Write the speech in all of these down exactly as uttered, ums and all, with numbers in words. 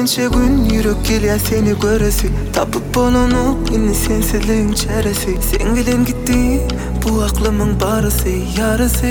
Geçtiğince gün yürek geliyor seni göresi. Tapıp bolanıp inni sensizliğin çaresi. Sen bilen gitti bu aklımın barısı yarısı.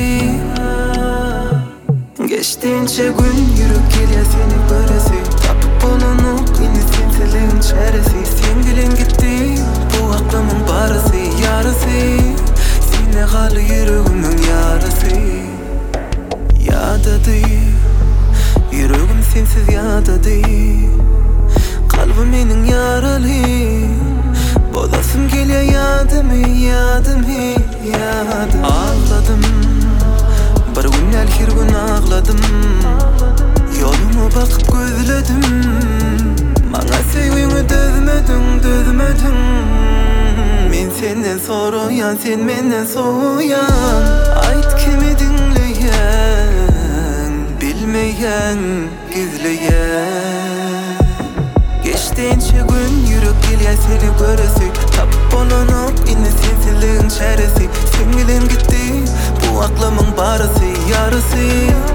Geçtiğince gün yürek geliyor seni göresi. Tapıp bolanıp inni sensizliğin çaresi. Sen bilen gitti bu aklımın barısı yarısı. Sine kalı yüreğimin yarısı. Yadadı yüreğim sensiz yadadı. Kalbim menin yaralı. Bolasım geliyor yadımı yadımı yadım. Ağladım bir gün her gün ağladım. Yoluma bakıp gözledim. Bana sevgini dözmedin dözmedin. Men senden soruyan sen menden soğuyan. Ait kimi dinleyen bilmeyen gizleyen. Geçtiğince gün yürek geliyor seni göresi. Tapıp bolanıp inni sensizliğin çaresi. Sen bilen gitti bu aklımın barısı yarısı.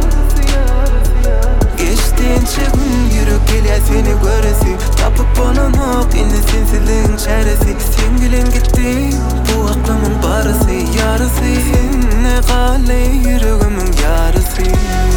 Geçtiğince gün yürek geliyor seni göresi. Tapıp bolanıp inni sensizliğin çaresi. Sen bilen gitti bu aklımın barısı yarısı. Sene kalı yüreğimin yarısı.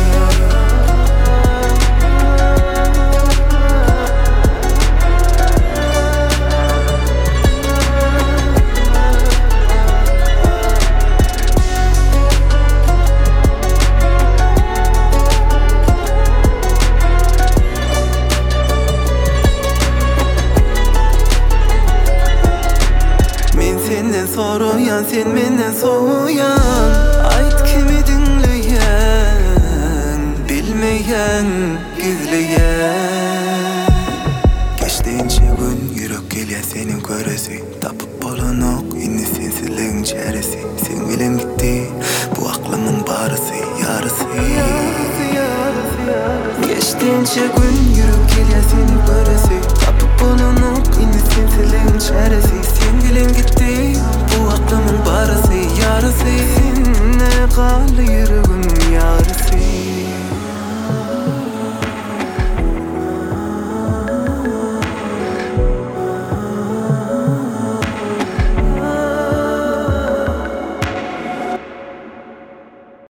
Senden soruyan sen menden soğuyan. Ait kimi dinleyen bilmeyen gizleyen. Geçtiğince gün yürek geliyor senin göresi. Tapıp bolanıp inni sensizliğin çaresi. Sen bilen gitti bu aklımın barısı yarısı. Geçtiğince gün yürek geliyor senin göresi. Tapıp bolanıp inni sensizliğin çaresi. Sen bilen gitti bu aklımın barısı yarısı. Sene kalı yüreğimin yarısı.